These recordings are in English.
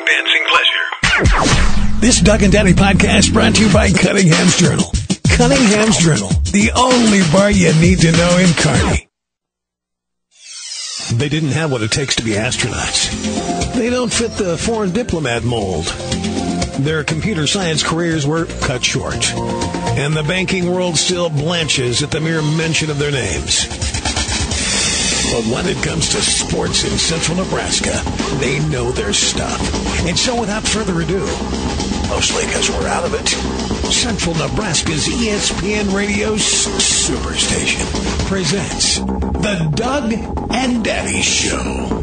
dancing pleasure. This Doug and Daddy podcast brought to you by Cunningham's Journal. Cunningham's Journal, the only bar you need to know in Kearney. They didn't have what it takes to be astronauts. They don't fit the foreign diplomat mold. Their computer science careers were cut short. And the banking world still blanches at the mere mention of their names. But when it comes to sports in central Nebraska, they know their stuff. And so without further ado, mostly because we're out of it, Central Nebraska's ESPN Radio Superstation presents The Doug and Daddy Show.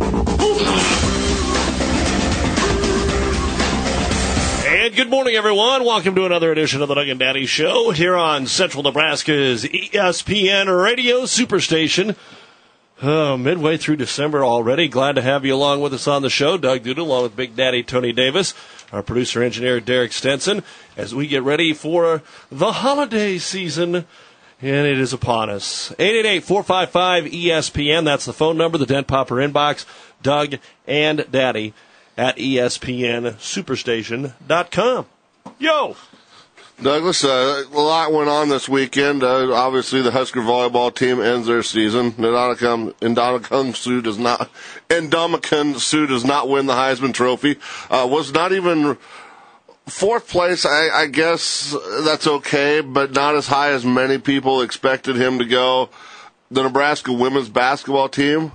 And good morning, everyone. Welcome to another edition of the Doug and Daddy Show here on Central Nebraska's ESPN Radio Superstation. Midway through December already. Glad to have you along with us on the show. Doug Duda, along with Big Daddy Tony Davis, our producer-engineer Derek Stenson, as we get ready for the holiday season, and it is upon us. 888-455-ESPN, that's the phone number, the Dent Popper inbox, Doug and Daddy at ESPNSuperstation.com. Yo! Douglas, a lot went on this weekend. Obviously, the Husker volleyball team ends their season. Ndamukong Suh does not win the Heisman Trophy. Was not even fourth place. I guess that's okay, but not as high as many people expected him to go. The Nebraska women's basketball team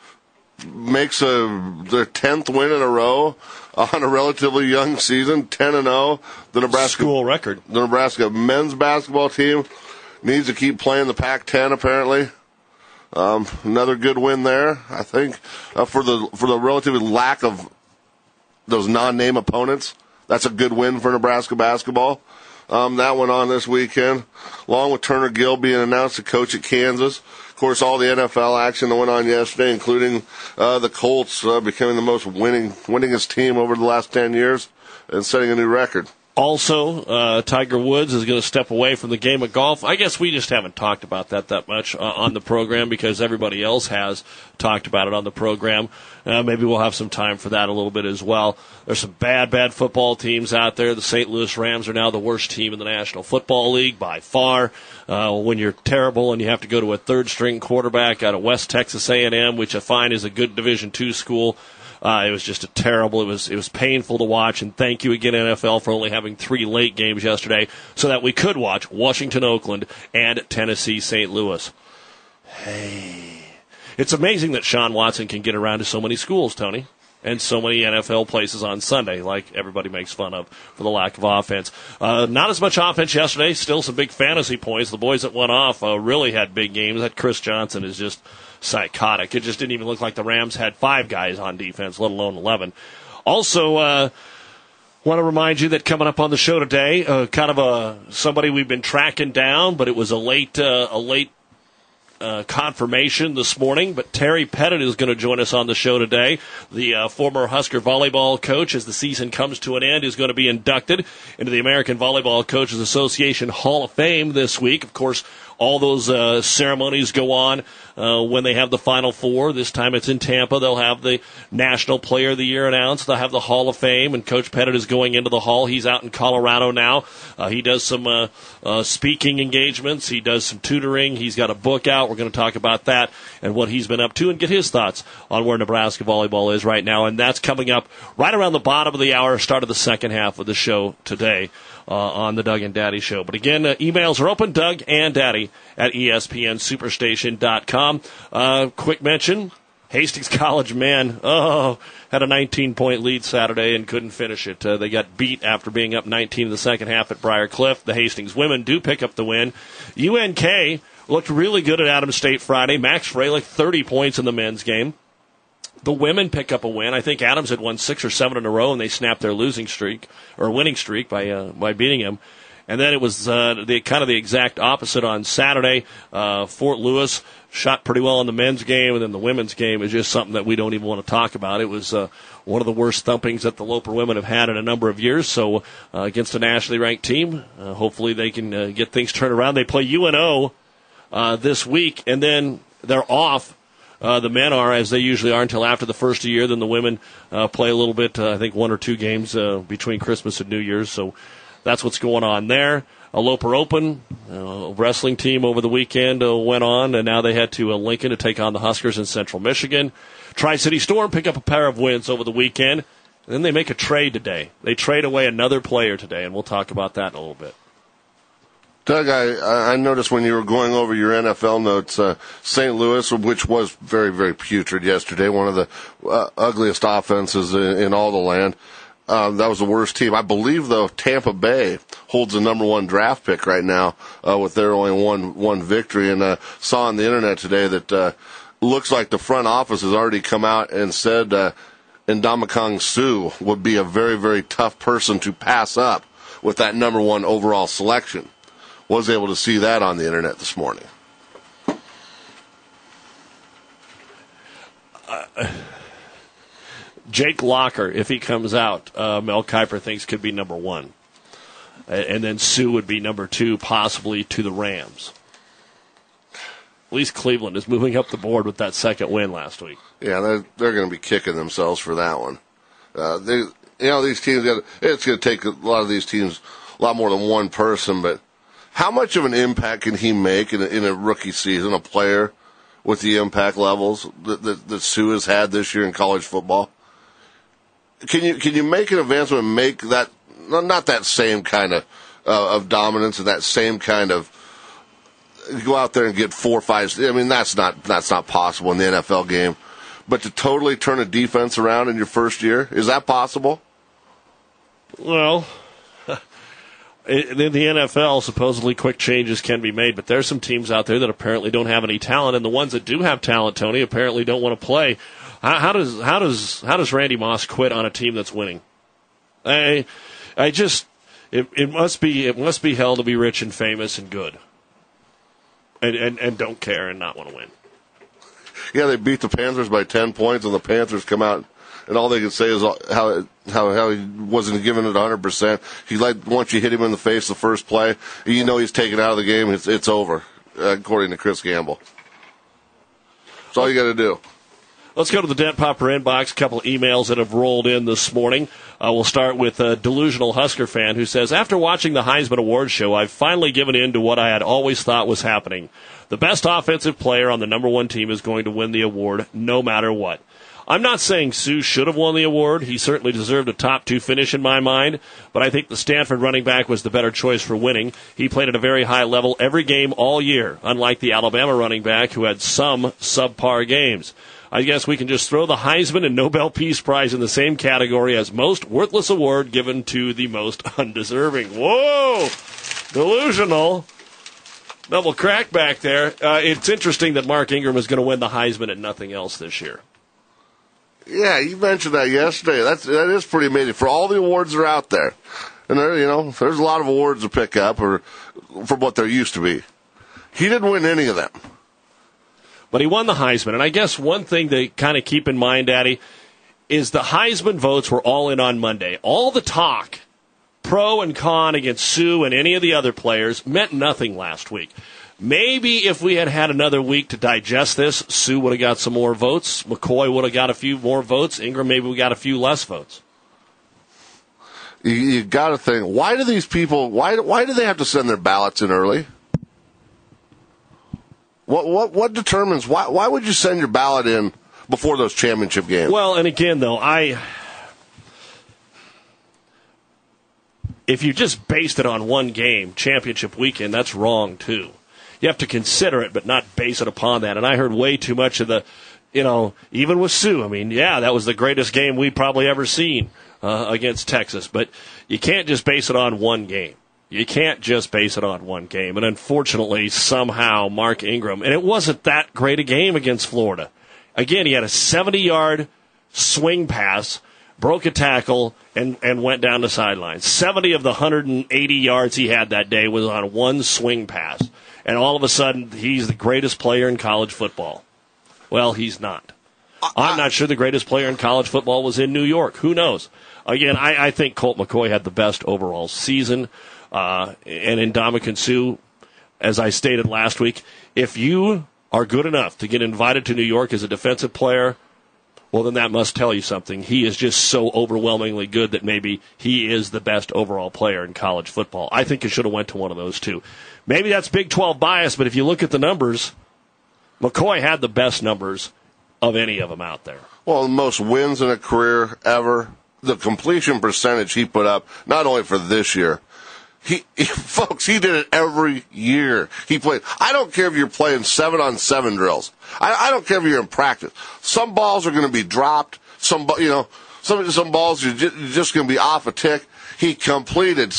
makes their 10th win in a row on a relatively young season, 10-0. The Nebraska school record. The Nebraska men's basketball team needs to keep playing the Pac-10. Apparently, another good win there. I think for the relatively lack of those non-name opponents, that's a good win for Nebraska basketball. That went on this weekend, along with Turner Gill being announced to coach at Kansas. Of course, all the NFL action that went on yesterday, including the Colts becoming the most winningest team over the last 10 years and setting a new record. Also, Tiger Woods is going to step away from the game of golf. I guess we just haven't talked about that much on the program because everybody else has talked about it on the program. Maybe we'll have some time for that a little bit as well. There's some bad football teams out there. The St. Louis Rams are now the worst team in the National Football League by far. When you're terrible and you have to go to a third-string quarterback out of West Texas A&M, which I find is a good Division II school. It was just it was painful to watch, and thank you again, NFL, for only having 3 late games yesterday so that we could watch Washington, Oakland, and Tennessee, St. Louis. Hey. It's amazing that Sean Watson can get around to so many schools, Tony, and so many NFL places on Sunday, like everybody makes fun of for the lack of offense. Not as much offense yesterday, still some big fantasy points. The boys that went off really had big games. That Chris Johnson is just psychotic. It just didn't even look like the Rams had 5 guys on defense, let alone 11. Also, want to remind you that coming up on the show today, somebody we've been tracking down, but it was a late confirmation this morning, but Terry Pettit is going to join us on the show today. The former Husker volleyball coach, as the season comes to an end, is going to be inducted into the American Volleyball Coaches Association Hall of Fame this week. Of course, all those ceremonies go on when they have the Final Four. This time it's in Tampa. They'll have the National Player of the Year announced. They'll have the Hall of Fame, and Coach Pettit is going into the Hall. He's out in Colorado now. He does some speaking engagements. He does some tutoring. He's got a book out. We're going to talk about that and what he's been up to and get his thoughts on where Nebraska volleyball is right now. And that's coming up right around the bottom of the hour, start of the second half of the show today. On the Doug and Daddy Show. But again, emails are open, Doug and Daddy at ESPNSuperstation.com. Quick mention, Hastings College men, had a 19-point lead Saturday and couldn't finish it. They got beat after being up 19 in the second half at Briar Cliff. The Hastings women do pick up the win. UNK looked really good at Adams State Friday. Max Freilich, 30 points in the men's game. The women pick up a win. I think Adams had won 6 or 7 in a row, and they snapped their winning streak by beating him. And then it was the exact opposite on Saturday. Fort Lewis shot pretty well in the men's game, and then the women's game is just something that we don't even want to talk about. It was one of the worst thumpings that the Loper women have had in a number of years. So against a nationally ranked team, hopefully they can get things turned around. They play UNO this week, and then they're off The men are, as they usually are, until after the first of the year. Then the women play a little bit, I think 1 or 2 games between Christmas and New Year's. So that's what's going on there. A Loper Open wrestling team over the weekend went on, and now they head to Lincoln to take on the Huskers in Central Michigan. Tri-City Storm pick up a pair of wins over the weekend, and then they make a trade today. They trade away another player today, and we'll talk about that in a little bit. Doug, I noticed when you were going over your NFL notes, St. Louis, which was very, very putrid yesterday, one of the ugliest offenses in all the land. That was the worst team. I believe, though, Tampa Bay holds the number 1 draft pick right now with their only one victory. And saw on the internet today that looks like the front office has already come out and said Ndamukong Suh would be a very, very tough person to pass up with that number 1 overall selection. Was able to see that on the internet this morning. Jake Locker, if he comes out, Mel Kiper thinks could be number 1. And then Suh would be number 2, possibly to the Rams. At least Cleveland is moving up the board with that second win last week. Yeah, they're going to be kicking themselves for that one. These teams, it's going to take a lot of these teams a lot more than one person, but how much of an impact can he make in a rookie season, a player with the impact levels that Suh has had this year in college football? Can you make an advancement and make that, not that same kind of dominance and that same kind of go out there and get 4 or 5, I mean, that's not possible in the NFL game. But to totally turn a defense around in your first year, is that possible? Well, in the NFL, supposedly quick changes can be made, but there's some teams out there that apparently don't have any talent, and the ones that do have talent, Tony, apparently don't want to play. How does Randy Moss quit on a team that's winning? It must be hell to be rich and famous and good, and don't care and not want to win. Yeah, they beat the Panthers by 10 points, and the Panthers come out, and all they can say is how he wasn't giving it 100%. Once you hit him in the face the first play, you know he's taken out of the game. It's over, according to Chris Gamble. That's all you got to do. Let's go to the Dent Popper inbox. A couple of emails that have rolled in this morning. We'll start with a delusional Husker fan who says, after watching the Heisman Awards show, I've finally given in to what I had always thought was happening. The best offensive player on the number 1 team is going to win the award no matter what. I'm not saying Suh should have won the award. He certainly deserved a top 2 finish in my mind, but I think the Stanford running back was the better choice for winning. He played at a very high level every game all year, unlike the Alabama running back who had some subpar games. I guess we can just throw the Heisman and Nobel Peace Prize in the same category as most worthless award given to the most undeserving. Whoa! Delusional. Double crack back there. It's interesting that Mark Ingram is going to win the Heisman and nothing else this year. Yeah, you mentioned that yesterday. That is pretty amazing. For all the awards that are out there, and there's a lot of awards to pick up or from what there used to be. He didn't win any of them. But he won the Heisman. And I guess one thing to kind of keep in mind, Daddy, is the Heisman votes were all in on Monday. All the talk, pro and con against Suh and any of the other players, meant nothing last week. Maybe if we had had another week to digest this, Suh would have got some more votes. McCoy would have got a few more votes. Ingram maybe we got a few less votes. You got to think, why do these people, why do they have to send their ballots in early? What determines, why would you send your ballot in before those championship games? Well, and again, though, if you just based it on one game, championship weekend, that's wrong, too. You have to consider it, but not base it upon that. And I heard way too much of the, even with Suh, that was the greatest game we'd probably ever seen against Texas. But you can't just base it on one game. You can't just base it on one game. And unfortunately, somehow, Mark Ingram, and it wasn't that great a game against Florida. Again, he had a 70-yard swing pass, broke a tackle, and went down the sideline. 70 of the 180 yards he had that day was on one swing pass. And all of a sudden, he's the greatest player in college football. Well, he's not. I'm not sure the greatest player in college football was in New York. Who knows? Again, I think Colt McCoy had the best overall season. And Ndamukong Suh, as I stated last week, if you are good enough to get invited to New York as a defensive player, well, then that must tell you something. He is just so overwhelmingly good that maybe he is the best overall player in college football. I think he should have went to one of those two. Maybe that's Big 12 bias, but if you look at the numbers, McCoy had the best numbers of any of them out there. Well, the most wins in a career ever. The completion percentage he put up, not only for this year, folks, he did it every year. He played. I don't care if you're playing 7-on-7 drills. I don't care if you're in practice. Some balls are going to be dropped. Some balls you're just going to be off a tick. He completed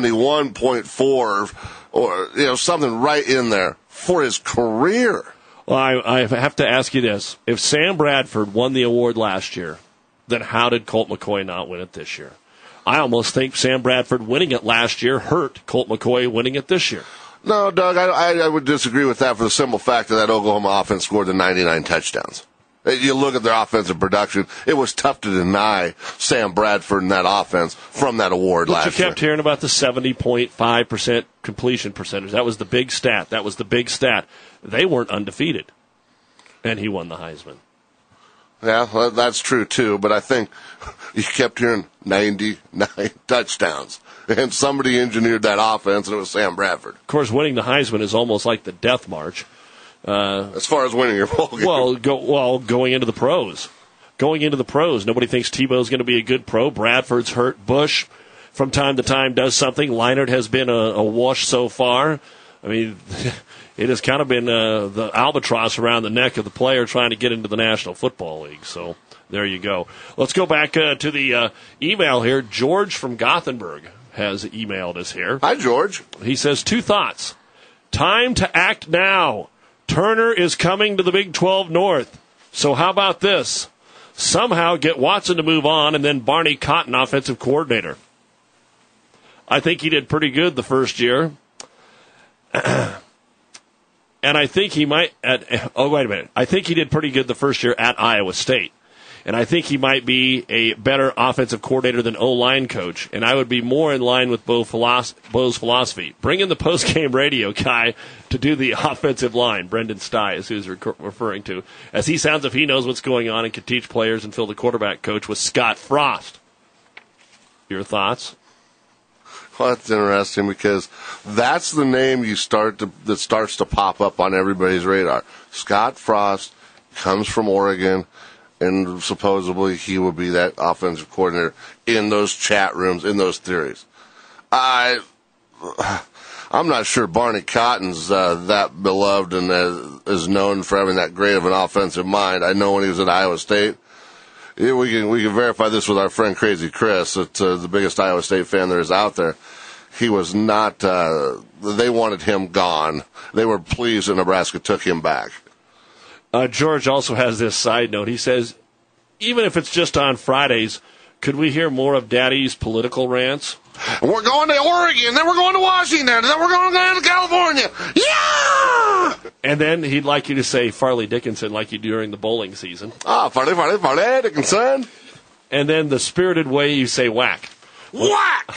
71.4 or something right in there for his career. Well, I have to ask you this. If Sam Bradford won the award last year, then how did Colt McCoy not win it this year? I almost think Sam Bradford winning it last year hurt Colt McCoy winning it this year. No, Doug, I would disagree with that for the simple fact that Oklahoma offense scored the 99 touchdowns. You look at their offensive production, it was tough to deny Sam Bradford and that offense from that award last year. But you kept hearing about the 70.5% completion percentage. That was the big stat. They weren't undefeated, and he won the Heisman. Yeah, that's true, too, but I think you kept hearing 99 touchdowns, and somebody engineered that offense, and it was Sam Bradford. Of course, winning the Heisman is almost like the death march. As far as winning your bowl game. Going into the pros. Nobody thinks Tebow's going to be a good pro. Bradford's hurt. Bush, from time to time, does something. Leinart has been a wash so far. I mean, it has kind of been the albatross around the neck of the player trying to get into the National Football League. So there you go. Let's go back to the email here. George from Gothenburg has emailed us here. Hi, George. He says 2 thoughts. Time to act now. Turner is coming to the Big 12 North. So how about this? Somehow get Watson to move on and then Barney Cotton offensive coordinator. I think he did pretty good the first year. And I think he might I think he did pretty good the first year at Iowa State. And I think he might be a better offensive coordinator than O-line coach. And I would be more in line with Bo's philosophy. Bring in the post-game radio guy to do the offensive line. Brendan Stye is who he's referring to. As he sounds if he knows what's going on and can teach players and fill the quarterback coach with Scott Frost. Your thoughts? Well, that's interesting because that's the name that starts to pop up on everybody's radar. Scott Frost comes from Oregon, and supposedly he would be that offensive coordinator in those chat rooms, in those theories. I'm not sure Barney Cotton's that beloved and is known for having that great of an offensive mind. I know when he was at Iowa State. Yeah, we can verify this with our friend Crazy Chris, that's the biggest Iowa State fan there is out there. He was not, they wanted him gone. They were pleased that Nebraska took him back. George also has this side note. He says, even if it's just on Fridays, could we hear more of Daddy's political rants? We're going to Oregon, then we're going to Washington, then we're going to California. Yeah! And then he'd like you to say Farley Dickinson like you do during the bowling season. Farley Dickinson. And then the spirited way you say whack. Whack!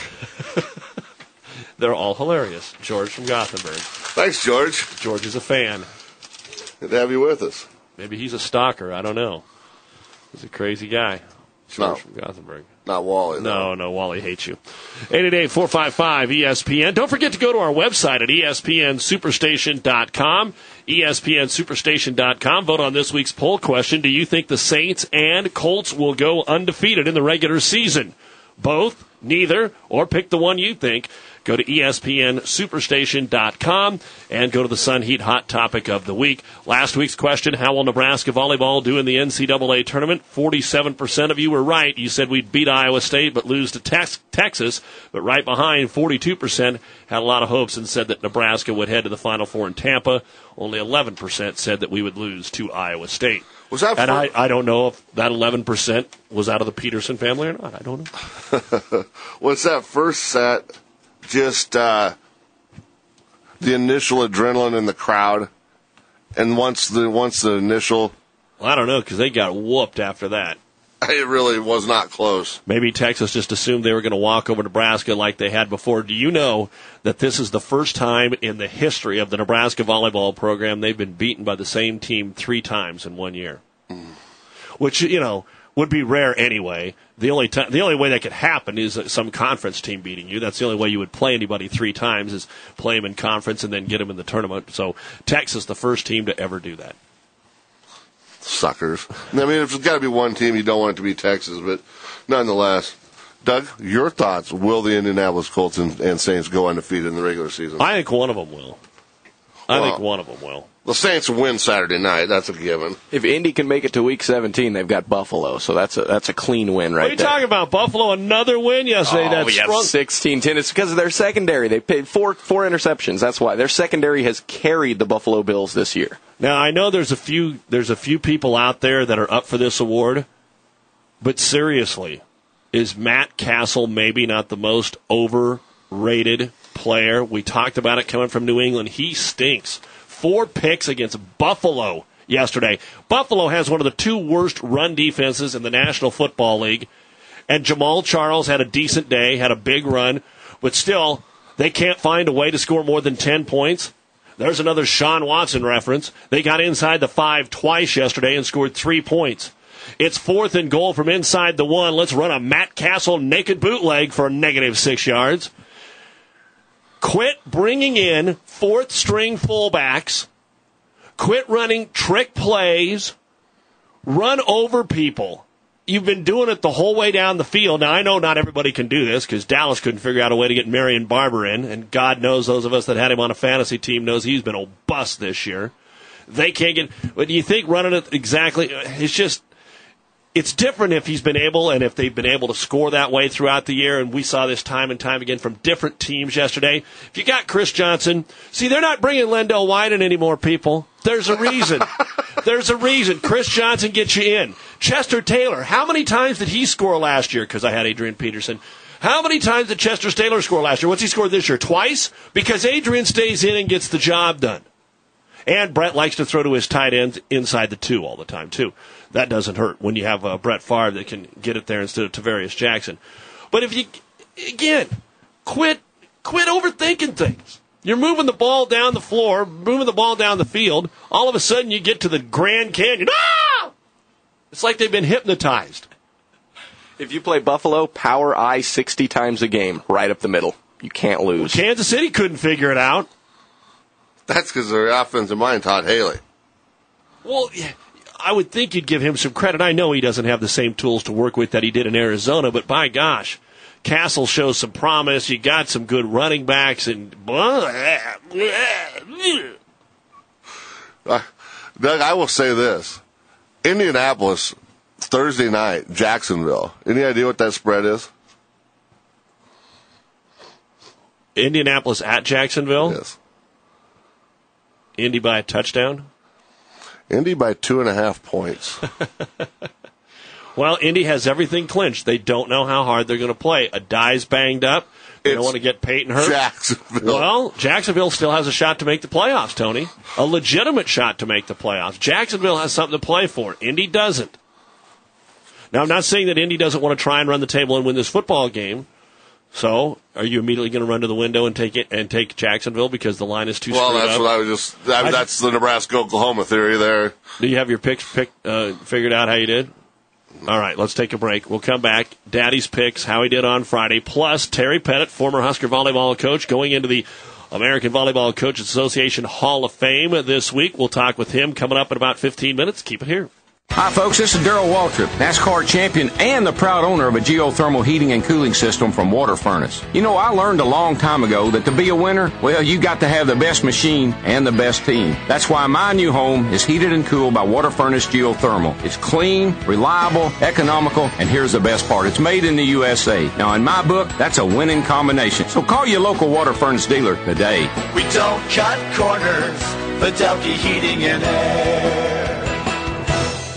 They're all hilarious. George from Gothenburg. Thanks, George. George is a fan. Good to have you with us. Maybe he's a stalker. I don't know. He's a crazy guy. George from Gothenburg. Not Wally. No, Wally hates you. 888-455-ESPN. Don't forget to go to our website at ESPNSuperstation.com. ESPNSuperstation.com. Vote on this week's poll question. Do you think the Saints and Colts will go undefeated in the regular season? Both, neither, or pick the one you think. Go to ESPNSuperstation.com and go to the Sun Heat Hot Topic of the Week. Last week's question, how will Nebraska volleyball do in the NCAA tournament? 47% of you were right. You said we'd beat Iowa State but lose to Texas. But right behind, 42% had a lot of hopes and said that Nebraska would head to the Final Four in Tampa. Only 11% said that we would lose to Iowa State. Was that I don't know if that 11% was out of the Peterson family or not. I don't know. Was that first set just the initial adrenaline in the crowd, and once the initial? Well, I don't know because they got whooped after that. It really was not close. Maybe Texas just assumed they were going to walk over Nebraska like they had before. Do you know that this is the first time in the history of the Nebraska volleyball program they've been beaten by the same team 3 times in 1 year? Which, would be rare anyway. The only way that could happen is some conference team beating you. That's the only way you would play anybody 3 times is play them in conference and then get them in the tournament. So Texas, the first team to ever do that. Suckers. I mean, if there's got to be one team, you don't want it to be Texas, but nonetheless. Doug, your thoughts. Will the Indianapolis Colts and Saints go undefeated in the regular season? I think one of them will. I think one of them will. The Saints win Saturday night. That's a given. If Indy can make it to Week 17, they've got Buffalo, so that's a clean win right there. What are you talking about? Buffalo, another win yesterday. Oh, we have 16-10. It's because of their secondary. They paid four interceptions. That's why. Their secondary has carried the Buffalo Bills this year. Now, I know there's a few people out there that are up for this award, but seriously, is Matt Castle maybe not the most overrated player? We talked about it coming from New England. He stinks. 4 picks against Buffalo yesterday. Buffalo has one of the 2 worst run defenses in the National Football League, and Jamal Charles had a decent day, had a big run, but still, they can't find a way to score more than 10 points. There's another Sean Watson reference. They got inside the 5 twice yesterday and scored 3 points. It's 4th and goal from inside the 1. Let's run a Matt Castle naked bootleg for a -6 yards. Quit bringing in 4th-string fullbacks. Quit running trick plays. Run over people. You've been doing it the whole way down the field. Now, I know not everybody can do this because Dallas couldn't figure out a way to get Marion Barber in, and God knows those of us that had him on a fantasy team knows he's been a bust this year. They can't get – but do you think running it exactly – it's just – it's different if he's been able and if they've been able to score that way throughout the year, and we saw this time and time again from different teams yesterday. If you got Chris Johnson, see, they're not bringing Lendell White in anymore, people. There's a reason. There's a reason. Chris Johnson gets you in. Chester Taylor, how many times did he score last year? Because I had Adrian Peterson. How many times did Chester Taylor score last year? What's he scored this year? Twice? Because Adrian stays in and gets the job done. And Brett likes to throw to his tight ends inside the 2 all the time, too. That doesn't hurt when you have Brett Favre that can get it there instead of Tavarius Jackson. But if you, again, quit overthinking things. You're moving the ball down the floor, moving the ball down the field. All of a sudden you get to the Grand Canyon. Ah! It's like they've been hypnotized. If you play Buffalo, power I 60 times a game, right up the middle. You can't lose. Well, Kansas City couldn't figure it out. That's because their offensive mind, Todd Haley. Well, I would think you'd give him some credit. I know he doesn't have the same tools to work with that he did in Arizona, but by gosh, Castle shows some promise. You got some good running backs, and Doug, I will say this. Indianapolis, Thursday night, Jacksonville. Any idea what that spread is? Indianapolis at Jacksonville? Yes. Indy by a touchdown? Indy by 2.5 points. Well, Indy has everything clinched. They don't know how hard they're going to play. Adai's banged up. They don't want to get Peyton hurt. Jacksonville. Well, Jacksonville still has a shot to make the playoffs, Tony. A legitimate shot to make the playoffs. Jacksonville has something to play for. Indy doesn't. Now, I'm not saying that Indy doesn't want to try and run the table and win this football game. So, are you immediately going to run to the window and take Jacksonville because the line is too screwed up? Well, that's what I was just. That's the Nebraska-Oklahoma theory there. Do you have your picks figured out how you did? All right, let's take a break. We'll come back. Daddy's picks, how he did on Friday, plus Terry Pettit, former Husker volleyball coach, going into the American Volleyball Coaches Association Hall of Fame this week. We'll talk with him coming up in about 15 minutes. Keep it here. Hi, folks. This is Darrell Waltrip, NASCAR champion and the proud owner of a geothermal heating and cooling system from Water Furnace. You know, I learned a long time ago that to be a winner, well, you got to have the best machine and the best team. That's why my new home is heated and cooled by Water Furnace Geothermal. It's clean, reliable, economical, and here's the best part. It's made in the USA. Now, in my book, that's a winning combination. So call your local Water Furnace dealer today. We don't cut corners. Fidelity Heating and Air.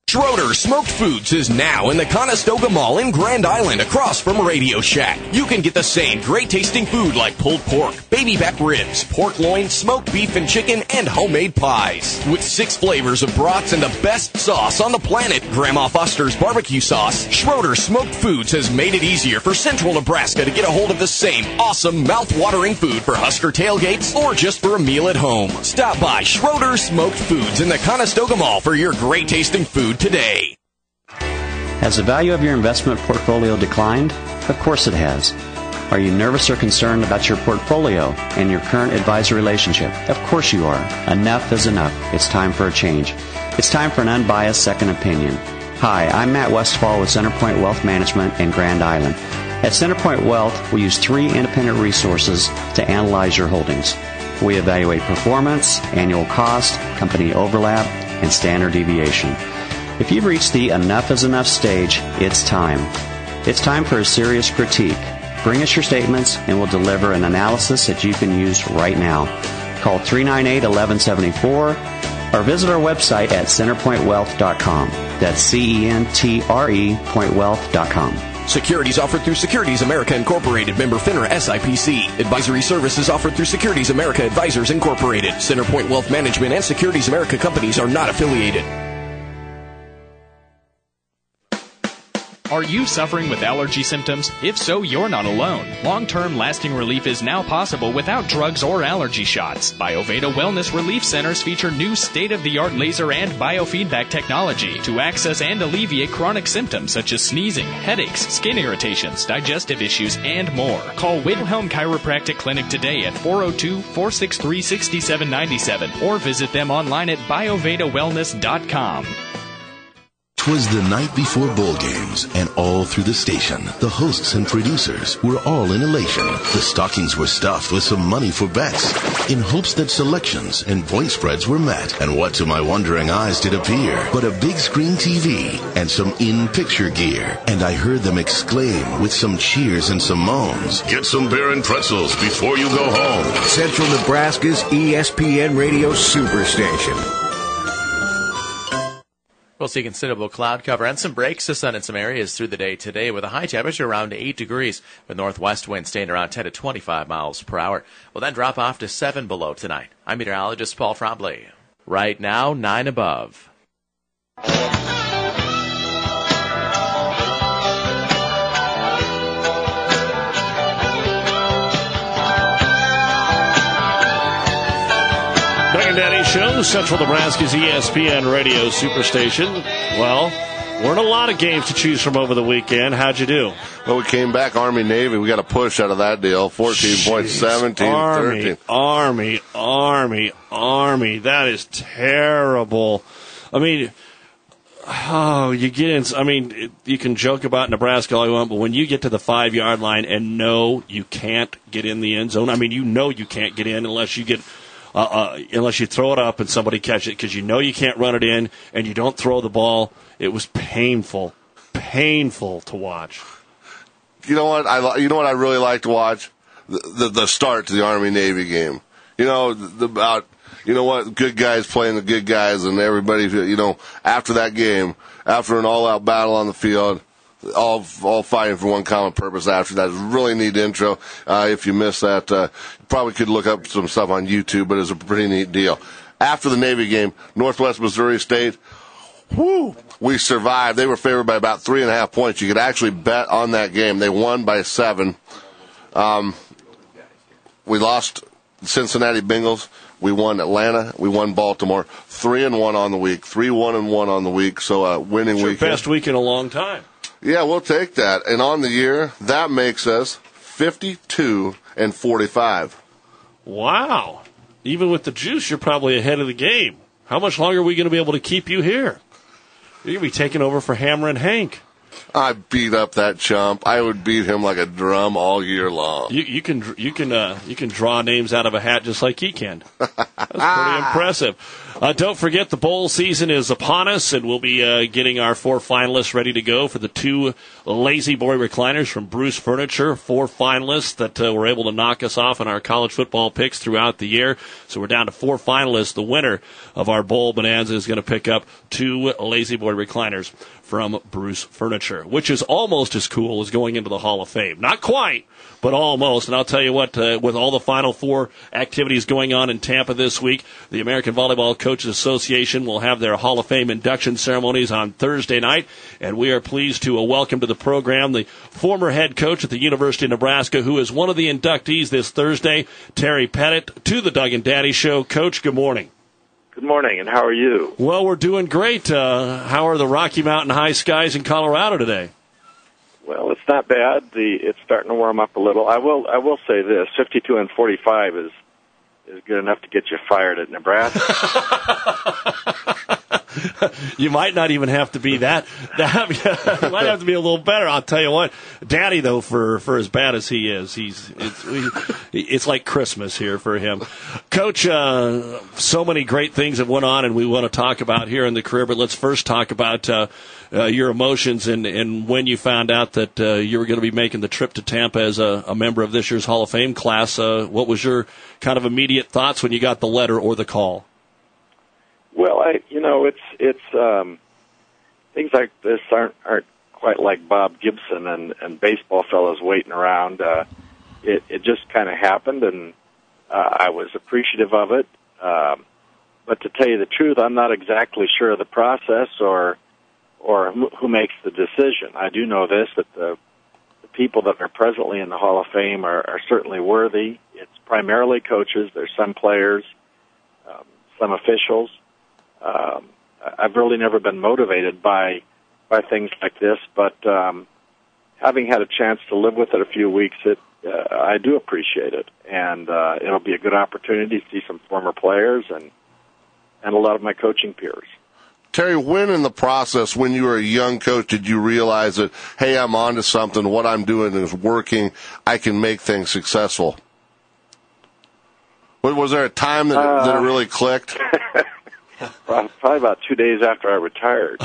Schroeder Smoked Foods is now in the Conestoga Mall in Grand Island across from Radio Shack. You can get the same great tasting food like pulled pork, baby back ribs, pork loin, smoked beef and chicken, and homemade pies. With 6 flavors of broths and the best sauce on the planet, Grandma Foster's barbecue sauce, Schroeder Smoked Foods has made it easier for Central Nebraska to get a hold of the same awesome mouth-watering food for Husker tailgates or just for a meal at home. Stop by Schroeder Smoked Foods in the Conestoga Mall for your great tasting food today. Has the value of your investment portfolio declined? Of course it has. Are you nervous or concerned about your portfolio and your current advisor relationship? Of course you are. Enough is enough. It's time for a change. It's time for an unbiased second opinion. Hi, I'm Matt Westfall with Centerpoint Wealth Management in Grand Island. At Centerpoint Wealth, we use 3 independent resources to analyze your holdings. We evaluate performance, annual cost, company overlap, and standard deviation. If you've reached the enough is enough stage, it's time. It's time for a serious critique. Bring us your statements and we'll deliver an analysis that you can use right now. Call 398-1174 or visit our website at centerpointwealth.com. That's CENTRE.wealth.com. Securities offered through Securities America Incorporated, member FINRA SIPC. Advisory services offered through Securities America Advisors Incorporated. Centerpoint Wealth Management and Securities America companies are not affiliated. Are you suffering with allergy symptoms? If so, you're not alone. Long-term lasting relief is now possible without drugs or allergy shots. BioVeda Wellness Relief Centers feature new state-of-the-art laser and biofeedback technology to access and alleviate chronic symptoms such as sneezing, headaches, skin irritations, digestive issues, and more. Call Wilhelm Chiropractic Clinic today at 402-463-6797 or visit them online at biovedawellness.com. 'Twas the night before bowl games, and all through the station, the hosts and producers were all in elation. The stockings were stuffed with some money for bets, in hopes that selections and point spreads were met. And what to my wondering eyes did appear but a big screen TV and some in-picture gear. And I heard them exclaim with some cheers and some moans, "Get some beer and pretzels before you go home." Central Nebraska's ESPN Radio Superstation. We'll see considerable cloud cover and some breaks of sun in some areas through the day today with a high temperature around 8 degrees with northwest winds staying around 10 to 25 miles per hour. We'll then drop off to 7 below tonight. I'm meteorologist Paul Frombley. Right now, 9 above. Doug and Daddy Show, Central Nebraska's ESPN Radio Superstation. Well, weren't a lot of games to choose from over the weekend. How'd you do? Well, we came back Army-Navy. We got a push out of that deal. 14 points, 17-13. Army. That is terrible. I mean, you get in. I mean, you can joke about Nebraska all you want, but when you get to the 5-yard line and know you can't get in the end zone, I mean, you know you can't get in unless you get... unless you throw it up and somebody catch it, because you know you can't run it in and you don't throw the ball. It was painful to watch. You know what? I really like to watch the start to the Army-Navy game. You know good guys playing the good guys, and everybody. You know, after that game, after an all-out battle on the field. All fighting for one common purpose after that. It's a really neat intro. If you missed that, you probably could look up some stuff on YouTube, but it's a pretty neat deal. After the Navy game, Northwest Missouri State, we survived. They were favored by about 3.5 points. You could actually bet on that game. They won by 7. We lost Cincinnati Bengals. We won Atlanta. We won Baltimore. 3-1 on the week. 3-1-1 on the week. So winning weekend. It's your best week in a long time. Yeah, we'll take that. And on the year, that makes us 52-45. Wow. Even with the juice, you're probably ahead of the game. How much longer are we going to be able to keep you here? You're going to be taking over for Hammer and Hank. I beat up that chump. I would beat him like a drum all year long. You can draw names out of a hat just like he can. That's pretty impressive. Don't forget, the bowl season is upon us, and we'll be getting our 4 finalists ready to go for the 2 Lazy Boy recliners from Bruce Furniture. 4 finalists that were able to knock us off in our college football picks throughout the year. So we're down to 4 finalists. The winner of our bowl bonanza is going to pick up 2 Lazy Boy recliners from Bruce Furniture, which is almost as cool as going into the Hall of Fame. Not quite, but almost. And I'll tell you what, with all the Final Four activities going on in Tampa this week, the American Volleyball Coaches Association will have their Hall of Fame induction ceremonies on Thursday night, and we are pleased to welcome to the program the former head coach at the University of Nebraska, who is one of the inductees this Thursday, Terry Pettit, to the Doug and Daddy Show. Coach, good morning. Good morning, and how are you? Well, we're doing great. How are the Rocky Mountain high skies in Colorado today? Well, it's not bad. It's starting to warm up a little. I will say this: 52 and 45 is good enough to get you fired at Nebraska. You might not even have to be that. You might have to be a little better. I'll tell you what, Daddy, though, for as bad as he is, it's like Christmas here for him. Coach, so many great things have went on, and we want to talk about here in the career. But let's first talk about your emotions and when you found out that you were going to be making the trip to Tampa as a member of this year's Hall of Fame class. What was your kind of immediate thoughts when you got the letter or the call? Well, it's things like this aren't quite like Bob Gibson and baseball fellows waiting around. It just kind of happened, and I was appreciative of it. But to tell you the truth, I'm not exactly sure of the process or who makes the decision. I do know this, that the people that are presently in the Hall of Fame are certainly worthy. It's primarily coaches. There's some players, some officials. I've really never been motivated by things like this, but having had a chance to live with it a few weeks, I do appreciate it, and it'll be a good opportunity to see some former players and a lot of my coaching peers. Terry, when in the process, when you were a young coach, did you realize that, hey, I'm onto something, what I'm doing is working, I can make things successful? Was there a time that it really clicked? Probably about 2 days after I retired.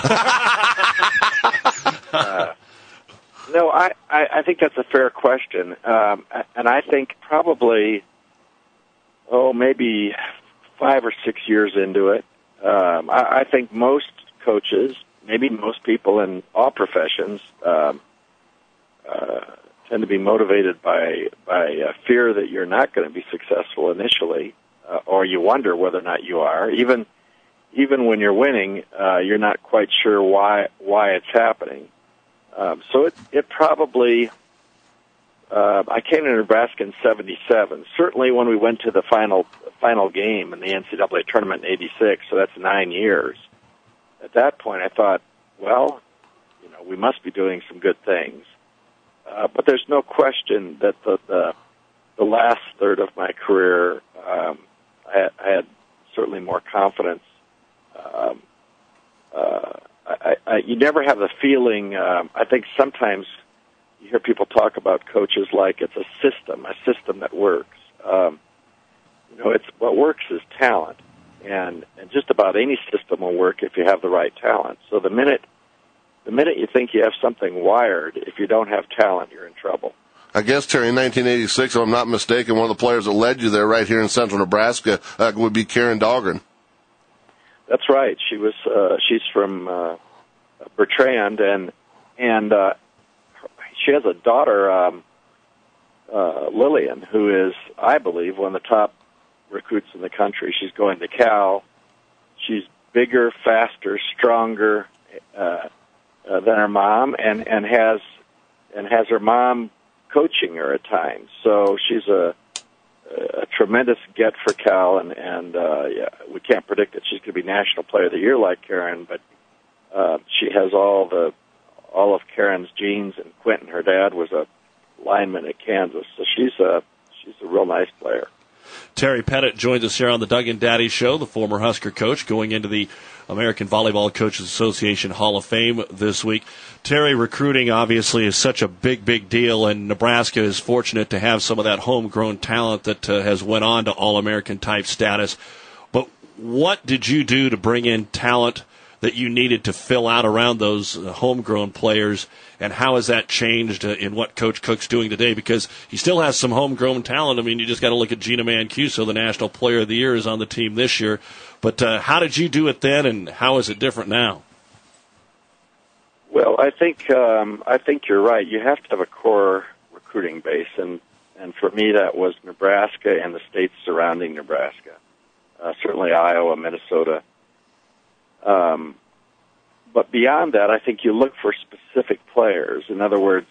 No, I think that's a fair question. And I think probably, maybe 5 or 6 years into it, I think most coaches, maybe most people in all professions, tend to be motivated by fear that you're not going to be successful initially, or you wonder whether or not you are. Even when you're winning, you're not quite sure why it's happening. So it probably, I came to Nebraska in 1977. Certainly when we went to the final game in the NCAA tournament in 1986, so that's 9 years. At that point, I thought, well, we must be doing some good things. But there's no question that the last third of my career, I had certainly more confidence. You never have the feeling, I think sometimes you hear people talk about coaches like it's a system that works. It's what works is talent, and just about any system will work if you have the right talent. So the minute you think you have something wired, if you don't have talent, you're in trouble. I guess, Terry, in 1986, if I'm not mistaken, one of the players that led you there right here in central Nebraska would be Karen Dahlgren. That's right. She's from Bertrand, and she has a daughter, Lillian, who is, I believe, one of the top recruits in the country. She's going to Cal. She's bigger, faster, stronger than her mom, and has her mom coaching her at times. So she's a tremendous get for Cal, and we can't predict that she's going to be National Player of the Year like Karen, but she has all of Karen's genes, and Quentin, her dad, was a lineman at Kansas, so she's a real nice player. Terry Pettit joins us here on the Doug and Daddy Show, the former Husker coach, going into the American Volleyball Coaches Association Hall of Fame this week. Terry, recruiting obviously is such a big deal, and Nebraska is fortunate to have some of that homegrown talent that has went on to All-American type status. But what did you do to bring in talent that you needed to fill out around those homegrown players, and how has that changed in what Coach Cook's doing today? Because he still has some homegrown talent. I mean, you just got to look at Gina Mancuso, the National Player of the Year, is on the team this year. But how did you do it then, and how is it different now? Well, I think you're right. You have to have a core recruiting base, and for me that was Nebraska and the states surrounding Nebraska, certainly Iowa, Minnesota. But beyond that, I think you look for specific players. In other words,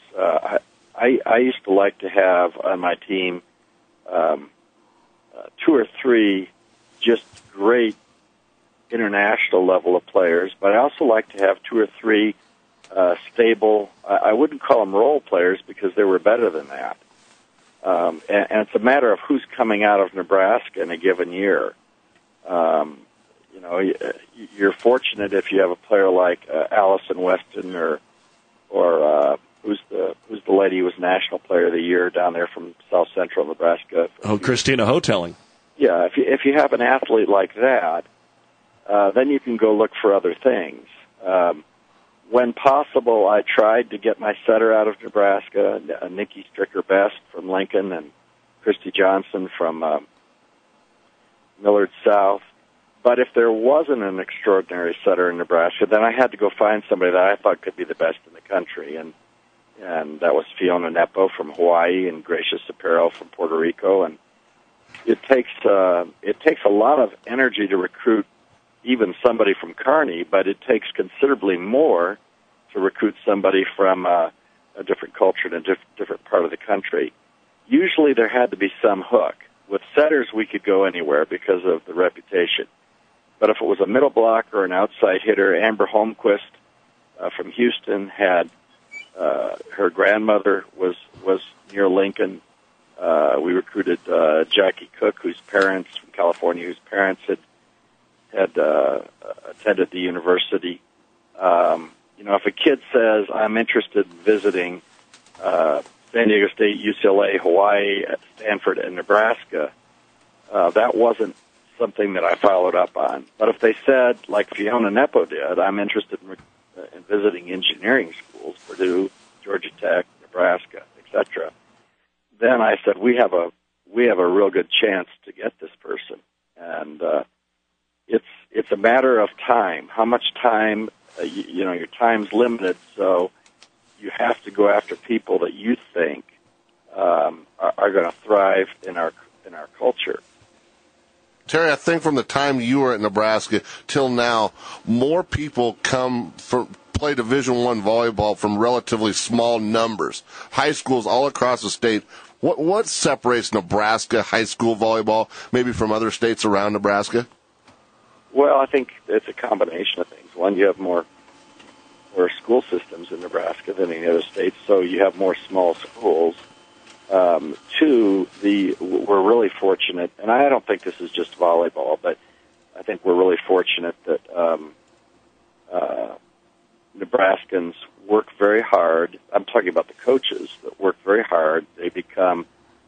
I used to like to have on my team 2 or 3 just great international level of players, but I also like to have 2 or 3 stable. I wouldn't call them role players because they were better than that. And it's a matter of who's coming out of Nebraska in a given year. You know, you're fortunate if you have a player like Allison Weston or who's the lady who was National Player of the Year down there from South Central Nebraska. Oh, Christina Hotelling. Yeah, if you have an athlete like that, then you can go look for other things. When possible, I tried to get my setter out of Nebraska, Nikki Stricker-Best from Lincoln and Christy Johnson from Millard South. But if there wasn't an extraordinary setter in Nebraska, then I had to go find somebody that I thought could be the best in the country, and that was Fiona Nepo from Hawaii and Gracia Sapero from Puerto Rico. And it takes a lot of energy to recruit even somebody from Kearney, but it takes considerably more to recruit somebody from a different culture in a different part of the country. Usually there had to be some hook. With setters, we could go anywhere because of the reputation. But if it was a middle blocker or an outside hitter, Amber Holmquist from Houston had her grandmother was near Lincoln. We recruited Jackie Cook, whose parents from California, whose parents had attended the university. You know, if a kid says, I'm interested in visiting San Diego State, UCLA, Hawaii, Stanford, and Nebraska, that wasn't something that I followed up on. But if they said, like Fiona Nepo did, I'm interested in visiting engineering schools, Purdue, Georgia Tech, Nebraska, etc., then I said, we have a real good chance to get this person. And it's a matter of time. How much time? You know, your time's limited, so you have to go after people that you think are going to thrive in our culture. Terry, I think from the time you were at Nebraska till now, more people play Division I volleyball from relatively small numbers. High schools all across the state. What separates Nebraska high school volleyball maybe from other states around Nebraska? Well, I think it's a combination of things. One, you have more school systems in Nebraska than any other states, so you have more small schools. Two, we're really fortunate, and I don't think this is just volleyball, but I think we're really fortunate that Nebraskans work very hard. I'm talking about the coaches that work very hard. They become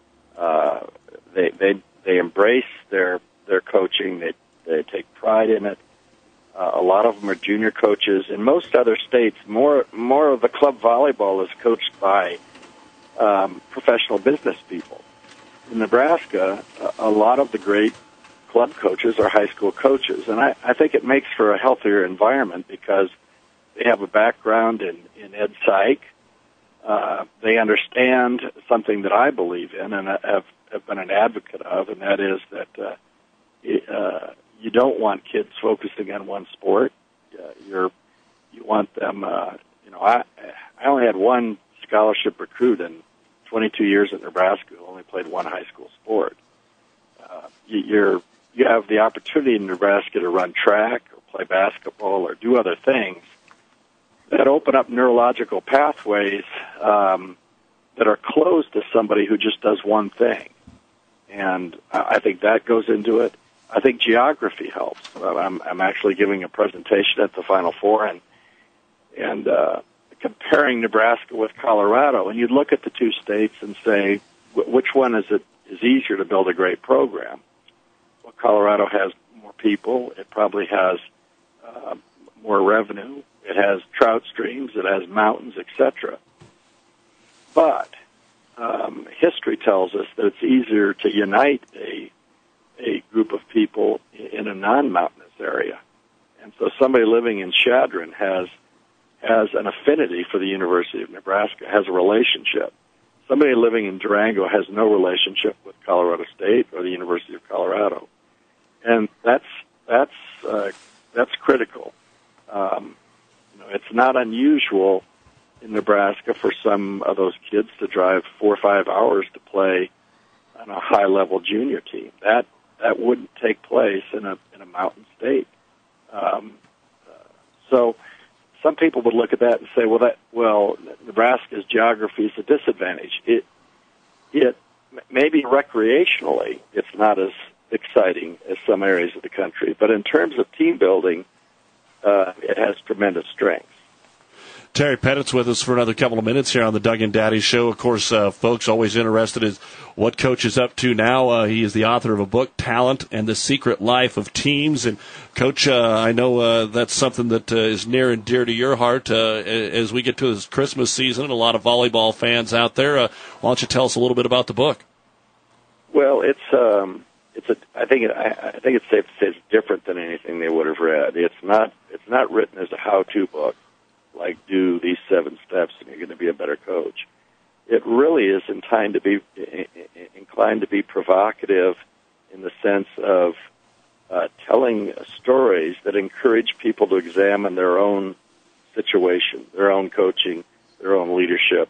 they embrace their coaching. They take pride in it. A lot of them are junior coaches. In most other states, more of the club volleyball is coached by professional business people. In Nebraska, a lot of the great club coaches are high school coaches, and I think it makes for a healthier environment because they have a background in ed psych. They understand something that I believe in and have been an advocate of, and that is that you don't want kids focusing on one sport. You want them. I only had one scholarship recruit in 22 years at Nebraska who only played one high school sport. You have the opportunity in Nebraska to run track or play basketball or do other things that open up neurological pathways that are closed to somebody who just does one thing. And I think that goes into it. I think geography helps. I'm actually giving a presentation at the Final Four and comparing Nebraska with Colorado, and you'd look at the two states and say, which one is easier to build a great program? Well, Colorado has more people. It probably has more revenue. It has trout streams. It has mountains, etc. But history tells us that it's easier to unite a group of people in a non-mountainous area. And so somebody living in Chadron has an affinity for the University of Nebraska, has a relationship. Somebody living in Durango has no relationship with Colorado State or the University of Colorado. And that's critical. It's not unusual in Nebraska for some of those kids to drive 4 or 5 hours to play on a high-level junior team. That wouldn't take place in a mountain state. So some people would look at that and say, well, Nebraska's geography is a disadvantage. It maybe recreationally it's not as exciting as some areas of the country, but in terms of team building, it has tremendous strength. Terry Pettit's with us for another couple of minutes here on the Doug and Daddy Show. Of course, folks always interested in what Coach is up to now. He is the author of a book, Talent and the Secret Life of Teams. And, Coach, I know that's something that is near and dear to your heart as we get to this Christmas season and a lot of volleyball fans out there. Why don't you tell us a little bit about the book? Well, I think it's safe to say it's different than anything they would have read. It's not written as a how-to book, like do these 7 steps and you're going to be a better coach. It really is inclined to be provocative in the sense of telling stories that encourage people to examine their own situation, their own coaching, their own leadership,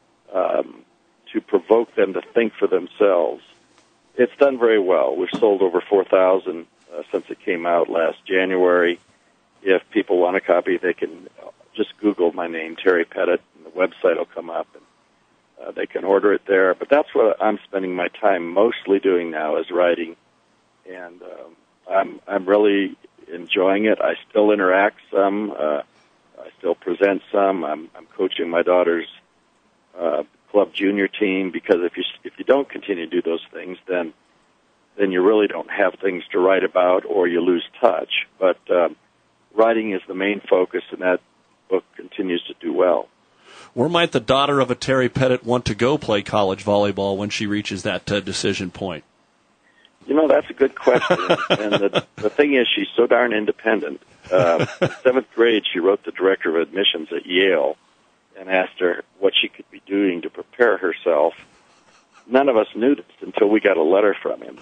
to provoke them to think for themselves. It's done very well. We've sold over 4,000 since it came out last January. If people want a copy, they can just Google my name, Terry Pettit, and the website will come up, and they can order it there. But that's what I'm spending my time mostly doing now, is writing, and I'm really enjoying it. I still interact some. I still present some. I'm coaching my daughter's club junior team, because if you don't continue to do those things, then you really don't have things to write about, or you lose touch. But writing is the main focus, and that book continues to do well. Where might the daughter of a Terry Pettit want to go play college volleyball when she reaches that decision point? That's a good question. And the thing is, she's so darn independent. 7th grade, she wrote the director of admissions at Yale and asked her what she could be doing to prepare herself. None of us knew this until we got a letter from him.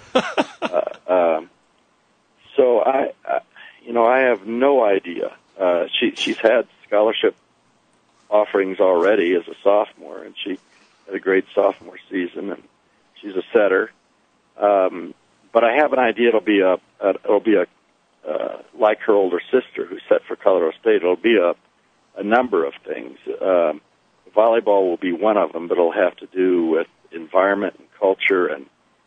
So I have no idea. She's had scholarship offerings already as a sophomore, and she had a great sophomore season, and she's a setter. But I have an idea it'll be like her older sister who set for Colorado State. It'll be a number of things. Volleyball will be one of them, but it'll have to do with environment and culture and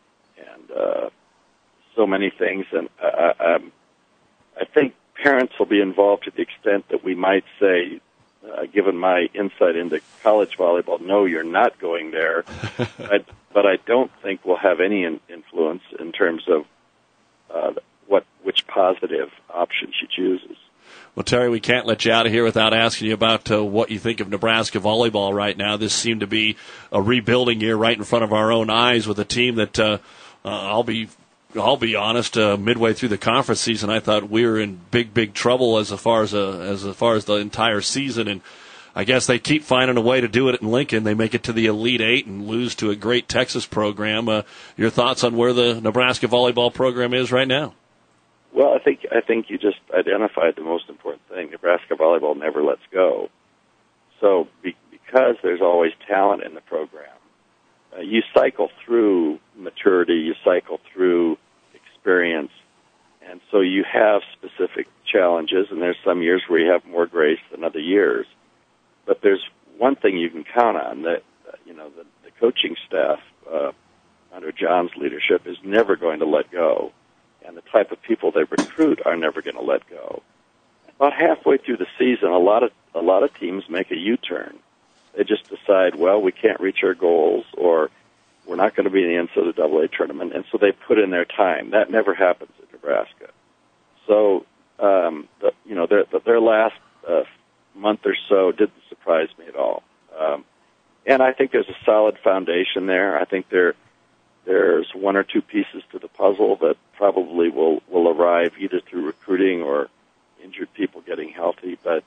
so many things. And I think parents will be involved to the extent that we might say, given my insight into college volleyball, no, you're not going there. But I don't think we'll have any influence in terms of which positive option she chooses. Well, Terry, we can't let you out of here without asking you about what you think of Nebraska volleyball right now. This seemed to be a rebuilding year right in front of our own eyes with a team that I'll be honest. Midway through the conference season, I thought we were in big trouble as far as the entire season, and I guess they keep finding a way to do it in Lincoln. They make it to the Elite Eight and lose to a great Texas program. Your thoughts on where the Nebraska volleyball program is right now? Well, I think you just identified the most important thing. Nebraska volleyball never lets go. So because there's always talent in the program, you cycle through maturity, you cycle through experience, and so you have specific challenges, and there's some years where you have more grace than other years. But there's one thing you can count on, that the coaching staff under John's leadership is never going to let go, and the type of people they recruit are never going to let go. About halfway through the season, a lot of teams make a U-turn. They just decide, well, we can't reach our goals, or we're not going to be in the NCAA tournament, and so they put in their time. That never happens at Nebraska. So, their last month or so didn't surprise me at all. And I think there's a solid foundation there. I think there's one or two pieces to the puzzle that probably will arrive either through recruiting or injured people getting healthy. But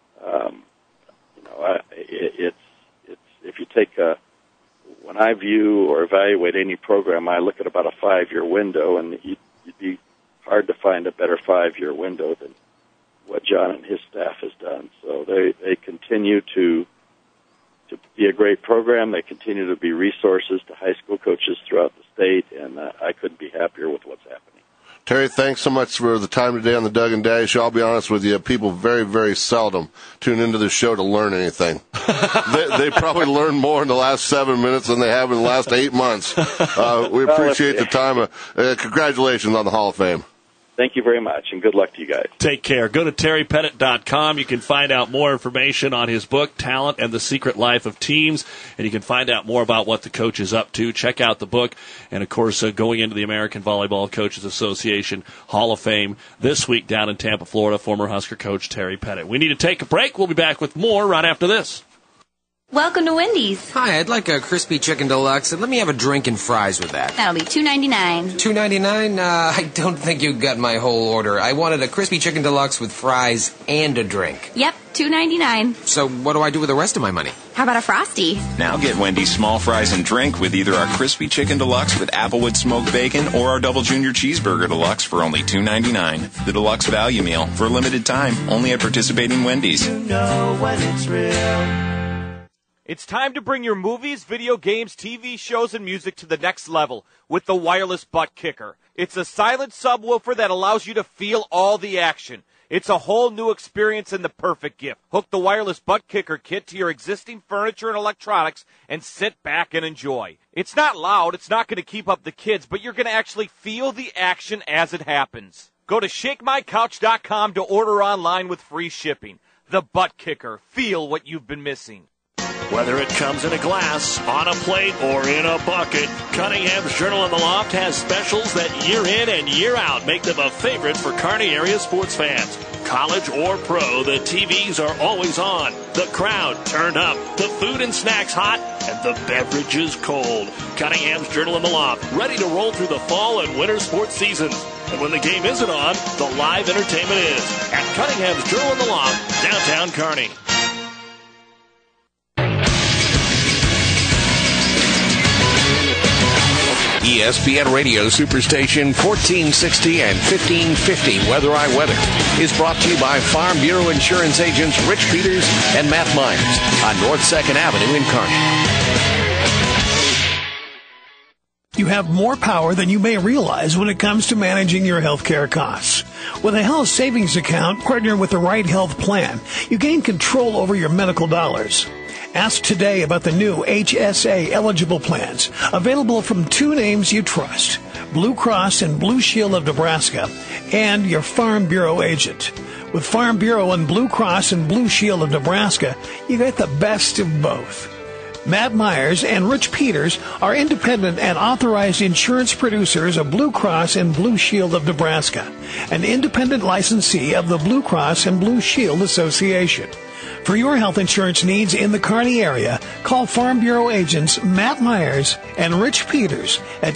it's if you take when I view or evaluate any program, I look at about a 5-year window, and you'd be hard to find a better 5-year window than what John and his staff has done. So they continue to be a great program. They continue to be resources to high school coaches throughout the state, and I couldn't be happier with what's happening. Terry, thanks so much for the time today on the Doug and Daddy Show. I'll be honest with you, people very, very seldom tune into this show to learn anything. they probably learned more in the last 7 minutes than they have in the last 8 months. We appreciate the time. Congratulations on the Hall of Fame. Thank you very much, and good luck to you guys. Take care. Go to terrypettit.com. You can find out more information on his book, Talent and the Secret Life of Teams, and you can find out more about what the coach is up to. Check out the book, and, of course, going into the American Volleyball Coaches Association Hall of Fame this week down in Tampa, Florida, former Husker coach Terry Pettit. We need to take a break. We'll be back with more right after this. Welcome to Wendy's. Hi, I'd like a crispy chicken deluxe, and let me have a drink and fries with that. That'll be $2.99. $2.99? I don't think you got my whole order. I wanted a crispy chicken deluxe with fries and a drink. Yep, $2.99. So what do I do with the rest of my money? How about a Frosty? Now get Wendy's small fries and drink with either our crispy chicken deluxe with Applewood smoked bacon or our double junior cheeseburger deluxe for only $2.99. The deluxe value meal for a limited time, only at participating Wendy's. You know when it's real. It's time to bring your movies, video games, TV shows, and music to the next level with the wireless butt kicker. It's a silent subwoofer that allows you to feel all the action. It's a whole new experience and the perfect gift. Hook the wireless butt kicker kit to your existing furniture and electronics and sit back and enjoy. It's not loud, it's not going to keep up the kids, but you're going to actually feel the action as it happens. Go to shakemycouch.com to order online with free shipping. The butt kicker. Feel what you've been missing. Whether it comes in a glass, on a plate, or in a bucket, Cunningham's Journal in the Loft has specials that year in and year out make them a favorite for Kearney area sports fans. College or pro, the TVs are always on, the crowd turned up, the food and snacks hot, and the beverages cold. Cunningham's Journal in the Loft, ready to roll through the fall and winter sports seasons. And when the game isn't on, the live entertainment is at Cunningham's Journal in the Loft, downtown Kearney. ESPN Radio Superstation 1460 and 1550 Weather I Weather is brought to you by Farm Bureau Insurance agents Rich Peters and Matt Myers on North 2nd Avenue in Kearney. You have more power than you may realize when it comes to managing your health care costs. With a health savings account partnered with the right health plan, you gain control over your medical dollars. Ask today about the new HSA eligible plans, available from two names you trust, Blue Cross and Blue Shield of Nebraska, and your Farm Bureau agent. With Farm Bureau and Blue Cross and Blue Shield of Nebraska, you get the best of both. Matt Myers and Rich Peters are independent and authorized insurance producers of Blue Cross and Blue Shield of Nebraska, an independent licensee of the Blue Cross and Blue Shield Association. For your health insurance needs in the Kearney area, call Farm Bureau agents Matt Myers and Rich Peters at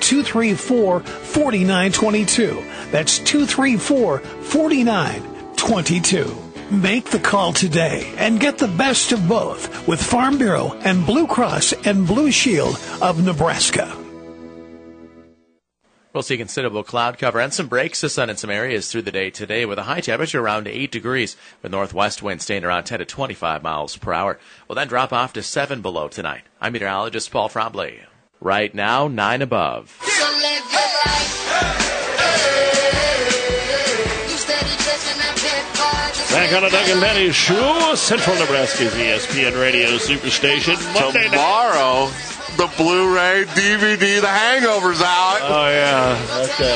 234-4922. That's 234-4922. Make the call today and get the best of both with Farm Bureau and Blue Cross and Blue Shield of Nebraska. We'll see considerable cloud cover and some breaks of sun in some areas through the day today with a high temperature around 8 degrees with northwest winds staying around 10 to 25 miles per hour. We'll then drop off to 7 below tonight. I'm meteorologist Paul Frobley. Right now, 9 above. Back on the Doug and Daddy Show, Central Nebraska's ESPN Radio Superstation. Monday Tomorrow, the Blu-ray, DVD, The Hangover's out. Oh, yeah. Okay.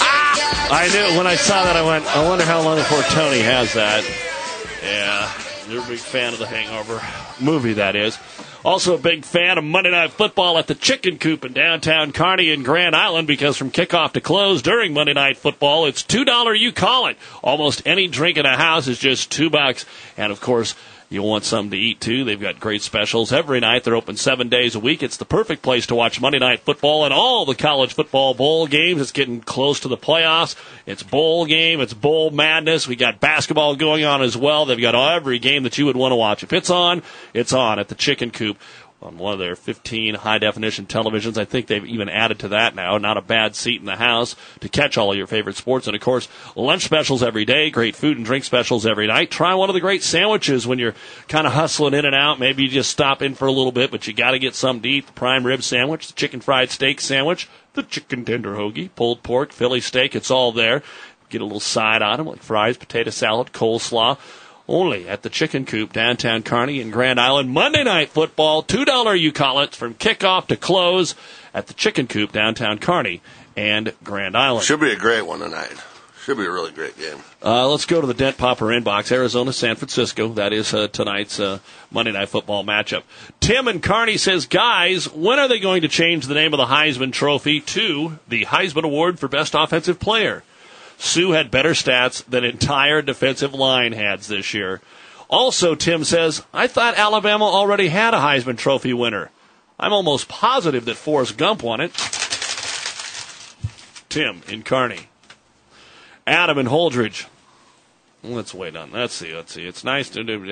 I knew when I saw that, I went, I wonder how long before Tony has that. Yeah. You're a big fan of The Hangover movie, that is. Also a big fan of Monday Night Football at the Chicken Coop in downtown Kearney and Grand Island, because from kickoff to close during Monday Night Football, it's $2 you call it. Almost any drink in a house is just $2. And, of course, you'll want something to eat, too. They've got great specials every night. They're open 7 days a week. It's the perfect place to watch Monday Night Football and all the college football bowl games. It's getting close to the playoffs. It's bowl game. It's bowl madness. We got basketball going on as well. They've got every game that you would want to watch. If it's on at the Chicken Coop on one of their 15 high-definition televisions. I think they've even added to that now. Not a bad seat in the house to catch all of your favorite sports. And, of course, lunch specials every day, great food and drink specials every night. Try one of the great sandwiches when you're kind of hustling in and out. Maybe you just stop in for a little bit, but you got to get something to eat. The prime rib sandwich, the chicken fried steak sandwich, the chicken tender hoagie, pulled pork, Philly steak. It's all there. Get a little side on them like fries, potato salad, coleslaw. Only at the Chicken Coop, downtown Kearney and Grand Island. Monday Night Football, $2 you call it, from kickoff to close at the Chicken Coop, downtown Kearney and Grand Island. Should be a great one tonight. Should be a really great game. Let's go to the Dent Popper inbox. Arizona, San Francisco. That is tonight's Monday Night Football matchup. Tim in Kearney says, guys, when are they going to change the name of the Heisman Trophy to the Heisman Award for Best Offensive Player? Sue had better stats than entire defensive line heads this year. Also, Tim says, I thought Alabama already had a Heisman Trophy winner. I'm almost positive that Forrest Gump won it. Tim in Kearney. Adam in Holdridge. Let's wait on. Let's see. It's nice to do.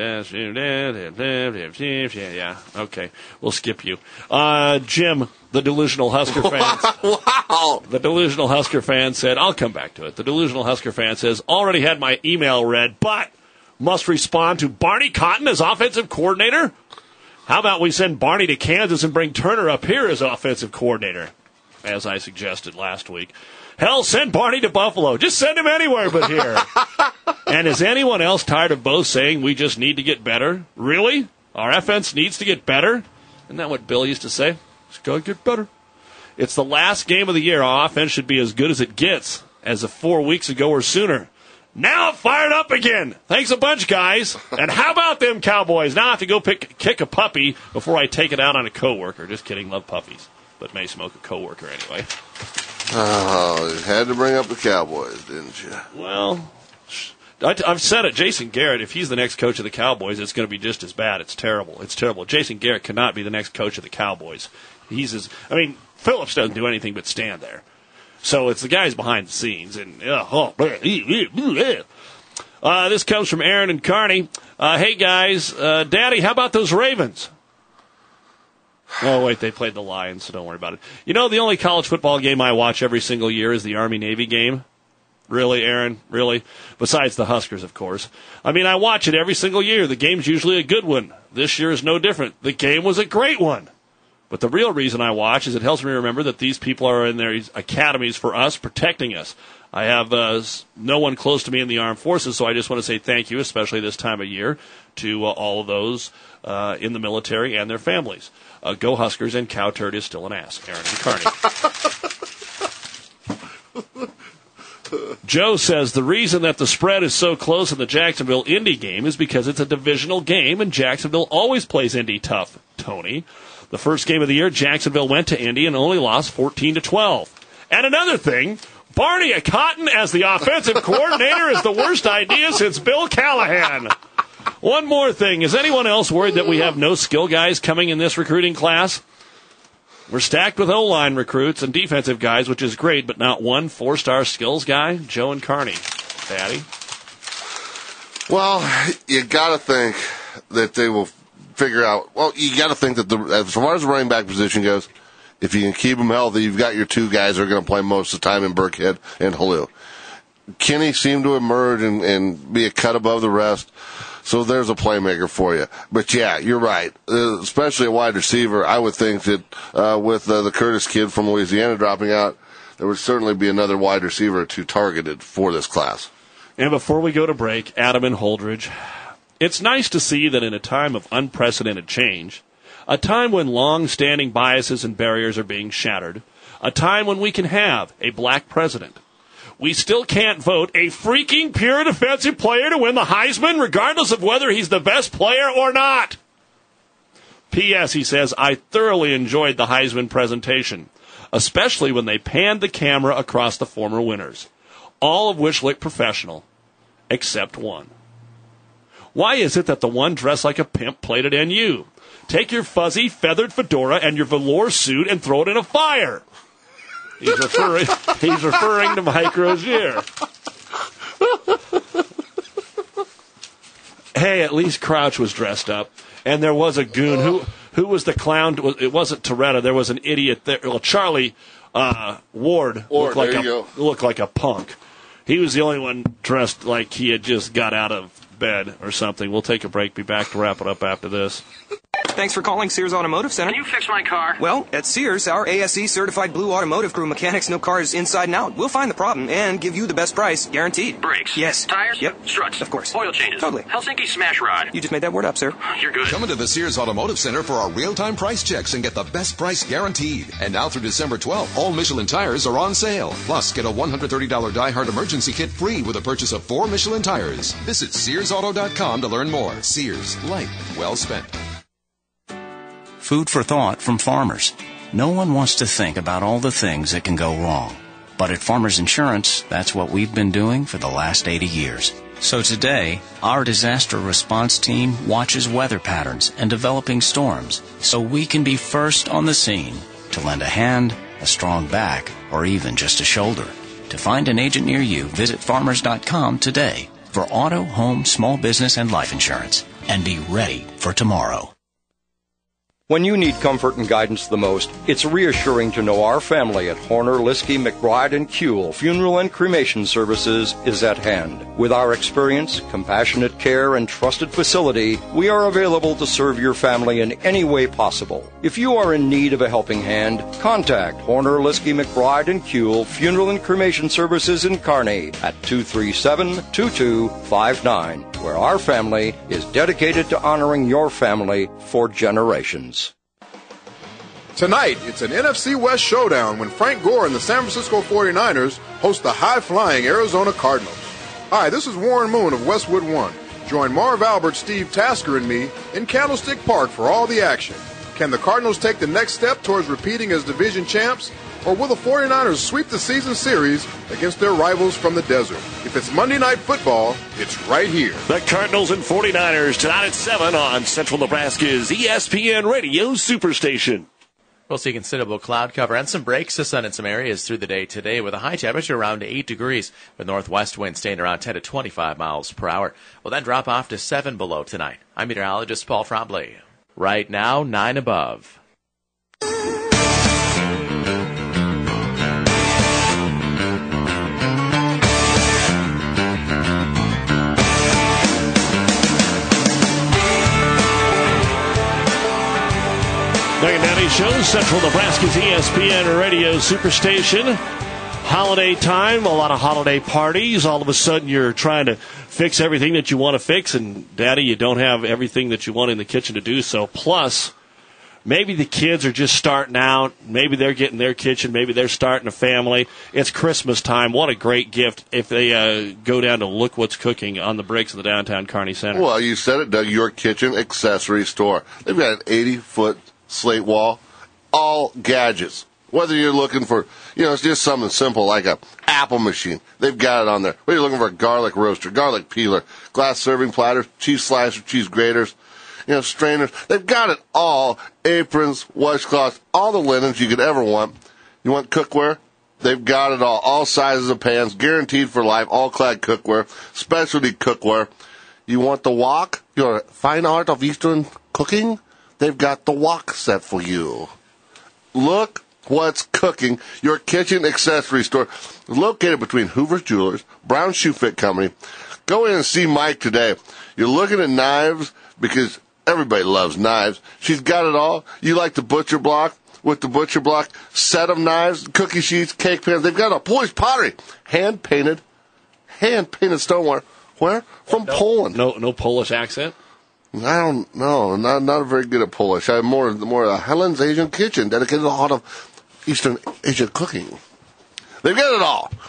Yeah. Okay. We'll skip you. Jim, the delusional Husker fan. Wow. The delusional Husker fan said, I'll come back to it. The delusional Husker fan says, already had my email read, but must respond to Barney Cotton as offensive coordinator? How about we send Barney to Kansas and bring Turner up here as offensive coordinator, as I suggested last week? Hell, send Barney to Buffalo. Just send him anywhere but here. And is anyone else tired of both saying we just need to get better? Really? Our offense needs to get better? Isn't that what Bill used to say? It's got to get better. It's the last game of the year. Our offense should be as good as it gets as of 4 weeks ago or sooner. Now I'm fired up again. Thanks a bunch, guys. And how about them Cowboys? Now I have to go kick a puppy before I take it out on a coworker. Just kidding. Love puppies. But may smoke a coworker anyway. Oh, you had to bring up the Cowboys, didn't you? Well, I've said it. Jason Garrett, if he's the next coach of the Cowboys, it's going to be just as bad. It's terrible. It's terrible. Jason Garrett cannot be the next coach of the Cowboys. Phillips doesn't do anything but stand there. So it's the guys behind the scenes. And this comes from Aaron and Kearney. Hey, guys, Daddy, how about those Ravens? Oh, wait, they played the Lions, so don't worry about it. You know, the only college football game I watch every single year is the Army-Navy game. Really, Aaron? Really? Besides the Huskers, of course. I mean, I watch it every single year. The game's usually a good one. This year is no different. The game was a great one. But the real reason I watch is it helps me remember that these people are in their academies for us, protecting us. I have no one close to me in the armed forces, so I just want to say thank you, especially this time of year, to all of those in the military and their families. Go Huskers, and Cow Turd is still an ass. Aaron and Kearney. Joe says the reason that the spread is so close in the Jacksonville-Indy game is because it's a divisional game, and Jacksonville always plays Indy tough, Tony. The first game of the year, Jacksonville went to Indy and only lost 14-12. And another thing, Barney Cotton as the offensive coordinator is the worst idea since Bill Callahan. One more thing. Is anyone else worried that we have no skill guys coming in this recruiting class? We're stacked with O-line recruits and defensive guys, which is great, but not one 4-star skills guy? Joe and Kearney. Daddy? Well, you got to think that they will figure out. Well, you got to think that as far as the running back position goes, if you can keep them healthy, you've got your two guys that are going to play most of the time in Burkhead and Halou. Kenny seemed to emerge and be a cut above the rest. So there's a playmaker for you. But, yeah, you're right. Especially a wide receiver, I would think that with the Curtis kid from Louisiana dropping out, there would certainly be another wide receiver or two targeted for this class. And before we go to break, Adam and Holdridge, it's nice to see that in a time of unprecedented change, a time when long-standing biases and barriers are being shattered, a time when we can have a black president, we still can't vote a freaking pure defensive player to win the Heisman, regardless of whether he's the best player or not. P.S., he says, I thoroughly enjoyed the Heisman presentation, especially when they panned the camera across the former winners, all of which looked professional, except one. Why is it that the one dressed like a pimp played at NU? Take your fuzzy, feathered fedora and your velour suit and throw it in a fire. He's referring to Mike Rozier. Hey, at least Crouch was dressed up. And there was a goon. Who was the clown? It wasn't Toretta. There was an idiot there. Well, Charlie Ward looked like a punk. He was the only one dressed like he had just got out of bed or something. We'll take a break. Be back to wrap it up after this. Thanks for calling Sears Automotive Center. Can you fix my car? Well, at Sears, our ASE certified blue automotive crew mechanics know cars inside and out. We'll find the problem and give you the best price, guaranteed. Brakes? Yes. Tires? Yep. Struts? Of course. Oil changes? Totally. Helsinki smash rod? You just made that word up, sir. You're good. Come into the Sears Automotive Center for our real-time price checks and get the best price guaranteed. And now through December 12th, all Michelin tires are on sale. Plus, get a $130 Die Hard emergency kit free with a purchase of 4 Michelin tires. Visit SearsAuto.com to learn more. Sears. Light. Well spent. Food for thought from farmers. No one wants to think about all the things that can go wrong. But at Farmers Insurance, that's what we've been doing for the last 80 years. So today, our disaster response team watches weather patterns and developing storms so we can be first on the scene to lend a hand, a strong back, or even just a shoulder. To find an agent near you, visit farmers.com today for auto, home, small business, and life insurance. And be ready for tomorrow. When you need comfort and guidance the most, it's reassuring to know our family at Horner, Liskey, McBride, and Kuehl Funeral and Cremation Services is at hand. With our experience, compassionate care, and trusted facility, we are available to serve your family in any way possible. If you are in need of a helping hand, contact Horner, Liskey, McBride, and Kuehl Funeral and Cremation Services in Kearney at 237-2259, where our family is dedicated to honoring your family for generations. Tonight, it's an NFC West showdown when Frank Gore and the San Francisco 49ers host the high-flying Arizona Cardinals. Hi, this is Warren Moon of Westwood One. Join Marv Albert, Steve Tasker, and me in Candlestick Park for all the action. Can the Cardinals take the next step towards repeating as division champs? Or will the 49ers sweep the season series against their rivals from the desert? If it's Monday Night Football, it's right here. The Cardinals and 49ers tonight at 7 on Central Nebraska's ESPN Radio Superstation. We'll see considerable cloud cover and some breaks to sun in some areas through the day today with a high temperature around 8 degrees with northwest winds staying around 10 to 25 miles per hour. We'll then drop off to 7 below tonight. I'm meteorologist Paul Frombley. Right now, 9 above. Doug Daddy Show, Central Nebraska's ESPN Radio Superstation. Holiday time, a lot of holiday parties. All of a sudden, you're trying to fix everything that you want to fix, and Daddy, you don't have everything that you want in the kitchen to do so. Plus, maybe the kids are just starting out. Maybe they're getting their kitchen. Maybe they're starting a family. It's Christmas time. What a great gift if they go down to Look What's Cooking on the bricks of the downtown Kearney Center. Well, you said it, Doug, your kitchen accessory store. They've got an 80-foot slate wall, all gadgets. Whether you're looking for, it's just something simple like a apple machine. They've got it on there. Whether you're looking for a garlic roaster, garlic peeler, glass serving platters, cheese slicer, cheese graters, strainers. They've got it all. Aprons, washcloths, all the linens you could ever want. You want cookware? They've got it all. All sizes of pans, guaranteed for life, all-clad cookware, specialty cookware. You want the wok? Your fine art of Eastern cooking? They've got the wok set for you. Look What's Cooking, your kitchen accessory store, located between Hoover's Jewelers, Brown Shoe Fit Company. Go in and see Mike today. You're looking at knives because everybody loves knives. She's got it all. You like the Butcher Block with the Butcher Block set of knives, cookie sheets, cake pans. They've got a Polish pottery, hand-painted stoneware. Where? From Poland. No Polish accent? I don't know. Not very good at Polish. I'm more a Helen's Asian Kitchen, dedicated to a lot of Eastern Asian cooking. They've got it all.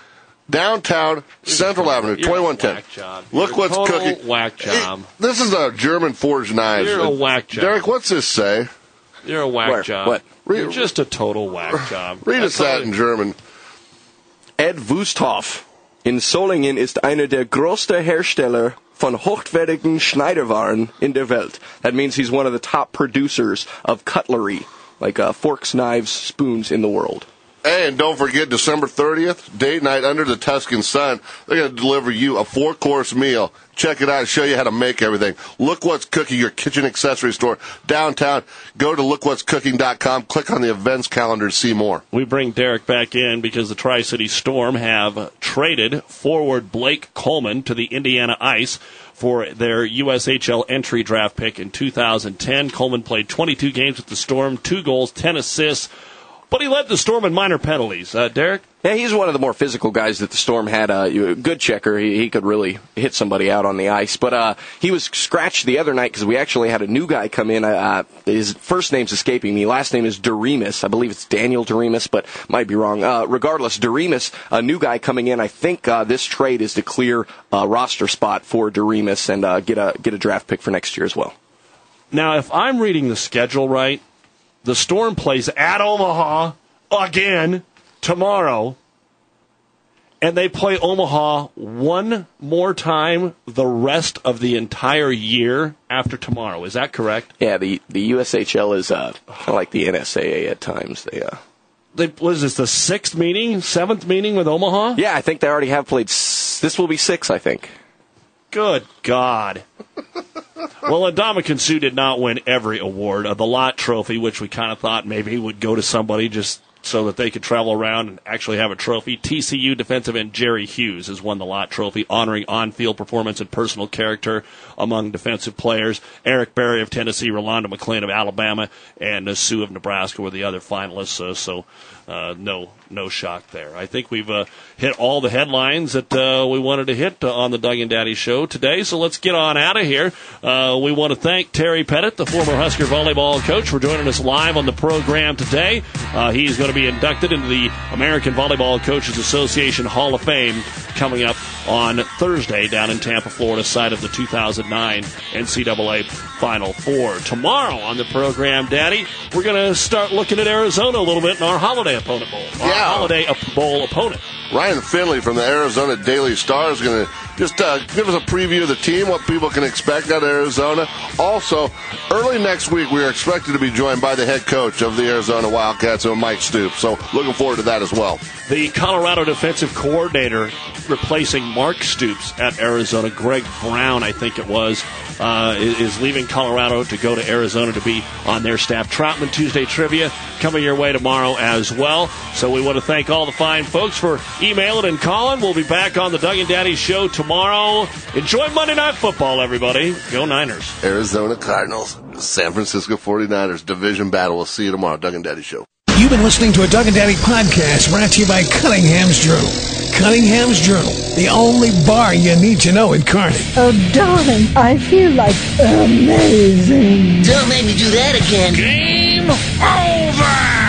downtown Central Avenue, 2110. Look what's cooking. Whack job. This is a German forged knives. You're a whack job. Derek, what's this say? You're a whack job. What? You're just a total whack job. Read us that in German. Ed Wusthoff in Solingen ist einer der größten Hersteller von hochwertigen Schneiderwaren in der Welt. That means he's one of the top producers of cutlery, like forks, knives, spoons in the world. And don't forget, December 30th, date night under the Tuscan sun. They're going to deliver you a 4-course meal. Check it out and show you how to make everything. Look What's Cooking, your kitchen accessory store downtown. Go to lookwhatscooking.com. Click on the events calendar to see more. We bring Derek back in because the Tri-City Storm have traded forward Blake Coleman to the Indiana Ice for their USHL entry draft pick in 2010. Coleman played 22 games with the Storm, 2 goals, 10 assists. But he led the Storm in minor penalties. Derek? Yeah, he's one of the more physical guys that the Storm had. A good checker. He could really hit somebody out on the ice. But he was scratched the other night because we actually had a new guy come in. His first name's escaping me. Last name is Doremus. I believe it's Daniel Doremus, but might be wrong. Regardless, Doremus, a new guy coming in. I think this trade is to clear a roster spot for Doremus and get a draft pick for next year as well. Now, if I'm reading the schedule right, the Storm plays at Omaha again tomorrow, and they play Omaha one more time the rest of the entire year after tomorrow. Is that correct? Yeah, the USHL is kind of like the NSAA at times. What is this, the 7th meeting with Omaha? Yeah, I think they already have played. This will be 6, I think. Good God. Well, Ndamukong Suh did not win every award. The Lott Trophy, which we kind of thought maybe would go to somebody just so that they could travel around and actually have a trophy. TCU defensive end Jerry Hughes has won the Lott Trophy, honoring on-field performance and personal character among defensive players. Eric Berry of Tennessee, Rolando McClain of Alabama, and Suh of Nebraska were the other finalists, so no shock there. I think we've hit all the headlines that we wanted to hit on the Doug and Daddy Show today, so let's get on out of here. We want to thank Terry Pettit, the former Husker volleyball coach, for joining us live on the program today. He's going to be inducted into the American Volleyball Coaches Association Hall of Fame coming up on Thursday down in Tampa, Florida, site of the 2009 NCAA Final Four. Tomorrow on the program, Daddy, we're going to start looking at Arizona a little bit in our Holiday Opponent Bowl. Holiday Bowl opponent. Ryan Finley from the Arizona Daily Star is going to just give us a preview of the team, what people can expect out of Arizona. Also, early next week, we are expected to be joined by the head coach of the Arizona Wildcats, Mike Stoops. So looking forward to that as well. The Colorado defensive coordinator replacing Mark Stoops at Arizona, Greg Brown, I think it was, is leaving Colorado to go to Arizona to be on their staff. Troutman Tuesday Trivia coming your way tomorrow as well. So we want to thank all the fine folks for emailing and calling. We'll be back on the Doug and Daddy Show tomorrow. Enjoy Monday Night Football, everybody. Go Niners. Arizona Cardinals, San Francisco 49ers, division battle. We'll see you tomorrow, Doug and Daddy Show. You've been listening to a Doug and Daddy podcast brought to you by Cunningham's Journal. Cunningham's Journal, the only bar you need to know in Kearney. Oh, darling, I feel like amazing. Don't make me do that again. Game over!